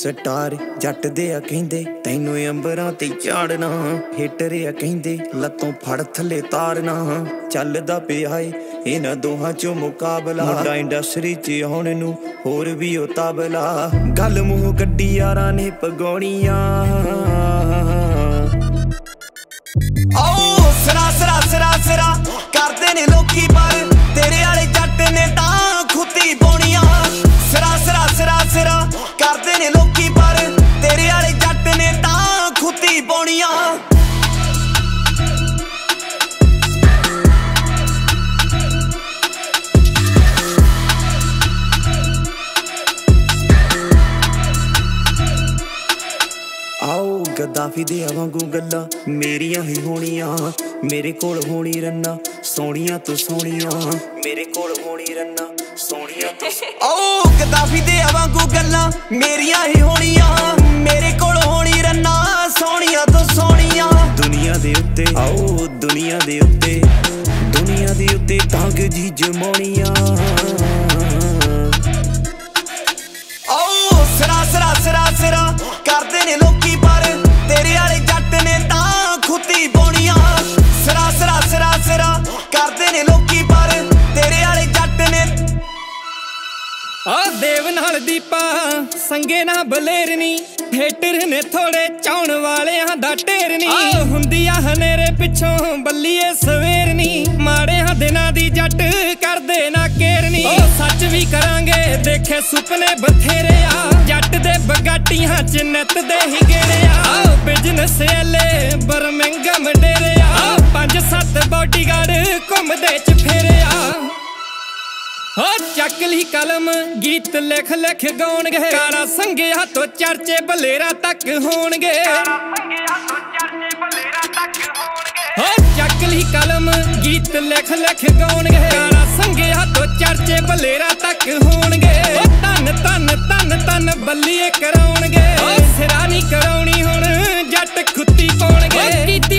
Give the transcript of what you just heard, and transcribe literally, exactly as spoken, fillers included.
Star ਜੱਟ ਦੇ ਆ ਕਹਿੰਦੇ ਤੈਨੂੰ ਅੰਬਰਾਂ ਤੇ ਚਾੜਨਾ, ਹੇਟਰ ਆ ਕਹਿੰਦੇ ਲੱਤੋਂ ਫੜ ਥੱਲੇ ਤਾਰਨਾ। ਚੱਲਦਾ ਪਿਆ ਏ ਇਹਨਾਂ ਦੋਹਾਂ ਚੋਂ ਮੁਕਾਬਲਾ, ਮੁੰਡਾ ਇੰਡਸਟਰੀ ਚ ਆਉਣ ਨੂੰ ਹੋਰ ਵੀ ਉਹ ਤਾਬਲਾ। ਗੱਲ ਮੂੰਹ ਕੱਢੀ ਯਾਰਾਂ ਨੇ ਪਗਾਉਣੀਆਂ, ਓ ਸਰਾ ਸਰਾ ਸਰਾ ਸਰਾ ਕਰਦੇ ਨੇ ਲੋਕੀ ਪਰ ਤੇਰੇ ਵਾਲੇ ਜੱਟ ਨੇ ਤਾਂ ਖੁੱਤੀ ਪਾਉਣੀਆਂ। ਸਰਾ ਸਰਾ ਸਰਾ ਸਰਾ ਕਰਦੇ ਨੇ ਲੋਕੀ ਪਰ ਤੇਰੇ ਵਾਲੇ ਜੱਟ ਨੇ ਤਾਂ ਖੁੱਤੀ ਪਾਉਣੀਆਂ। ਆਓ ਗੱਦਾਫੀ ਦੇ ਵਾਂਗੂ ਗੱਲਾਂ ਮੇਰੀਆਂ ਹੀ ਹੋਣੀਆਂ, ਮੇਰੇ ਕੋਲ ਹੋਣੀ ਰੰਨਾ ਸੋਹਣੀਆਂ ਤੋਂ ਸੋਹਣੀਆਂ, ਮੇਰੇ ਕੋਲ ਹੋਣੀ ਰੰਨਾ ਸੋਹਣੀਆਂ ਤੋਂ। ਓ ਗੱਦਾਫੀ ਦੇ ਵਾਂਗੂ ਗੱਲਾਂ ਮੇਰੀਆਂ ਹੀ ਹੋਣੀਆਂ, ਮੇਰੇ ਕੋਲ ਹੋਣੀ ਰੰਨਾ ਸੋਹਣੀਆਂ ਤੋਂ ਸੋਹਣੀਆਂ। ਦੁਨੀਆ ਦੇ ਉੱਤੇ ਆਓ ਦੁਨੀਆ ਦੇ ਉੱਤੇ ਦੁਨੀਆ ਦੇ ਉੱਤੇ ਤੰਗ ਜੀ ਜਮਾਉਣੀਆਂ। ਓ ਸਰਾ ਸਰਾ ਸਰਾ ਸਰਾ ਕਰਦੇ ਨੇ ਲੋਕੀ ਪਰ ਤੇਰੇ ਵਾਲੇ ਜੱਟ ਨੇ ਤਾਂ ਖੁੱਤੀ ਪਾਉਣੀਆਂ। ਸਰਾ ਸਰਾ ਸਰਾ ਸਰਾ ਕਰਦੇ ਨੇ ਲੋਕੀ ਪਰ ਤੇਰੇ ਵਾਲੇ ਜੱਟ ਨੇ। ਆ ਦੇਵ ਨਾਲ ਦੀਪਾ ਸੰਗੇ ਨਾ ਬਲੇਰਨੀ, ਹੇਟਰ ਨੇ ਥੋੜੇ ਚਾਉਣ ਵਾਲਿਆਂ ਦਾ ਢੇਰਨੀ। ਆ ਹੁੰਦੀ ਆ ਹਨੇਰੇ ਪਿੱਛੋਂ ਬੱਲੀਏ ਸਵੇਰਨੀ, ਮਾੜਿਆਂ ਦਿਨਾਂ ਦੀ ਜੱਟ ਕਰਦੇ ਨਾ ਕੇਰਨੀ। ਓ ਸੱਚ ਵੀ ਕਰਾਂਗੇ ਦੇਖੇ ਸੁਪਨੇ ਬਥੇਰੇ ਆ, ਜੱਟ ਦੇ ਬਗਾਟੀਆਂ ਚ ਨਿੱਤ ਦੇ ਹੀ ਗੇੜੇ ਆ। ਬਿਜਨਸ ਐਲੇ ਬਰਮਿੰਗਮ ਡੇਰੇ ਆ, ਪੰਜ ਸੱਤ ਬਾਡੀਗਾਰਡ ਘੁੰਮਦੇ ਚ ਫੇਰੇ ਆ। ਹੋ ਚੱਕ ਲਈ ਕਲਮ ਗੀਤ ਲਿਖ ਲਿਖ ਗਾਉਣਗੇ, ਕਾਰਾ ਸੰਗਿਆ ਤੋਂ ਚਰਚੇ ਬਲੇਰਾ ਤੱਕ ਹੋਣਗੇ। ਹੋ ਚੱਕ ਲਈ ਕਲਮ ਗੀਤ ਲਿਖ ਲਿਖ ਗਾਉਣਗੇ, ਕਾਰਾ ਸੰਗਿਆ ਤੋਂ ਚਰਚੇ ਬਲੇਰਾ ਤੱਕ ਹੋਣਗੇ। ਧੰਨ ਧੰਨ ਧੰਨ ਧੰਨ ਬੱਲੀਏ ਕਰਾਉਣਗੇ, ਸਿਰਾ ਨਹੀਂ ਕਰਾਉਣੀ ਹੁਣ ਜੱਟ ਖੁੱਤੀ ਪਾਉਣਗੇ।